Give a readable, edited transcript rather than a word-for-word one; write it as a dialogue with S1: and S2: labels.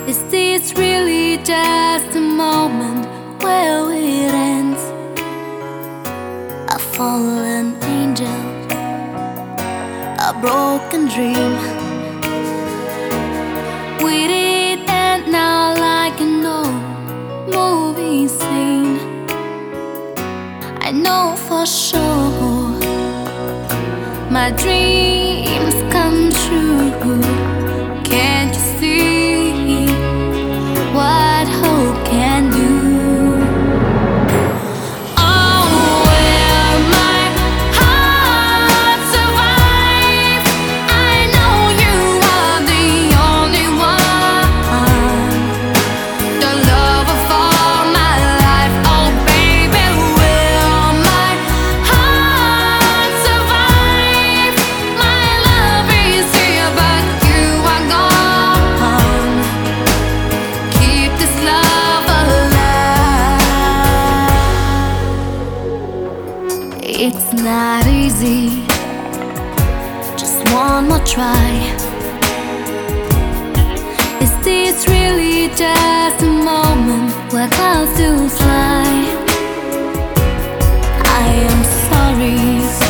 S1: Is this really just a moment where it ends? A fallen angel, a broken dream. We did end now like an old movie scene. I know for sure my dreams come true. Can't you see what hope can do? It's not easy, just one more try. Is this really just a moment where clouds do fly? I am sorry.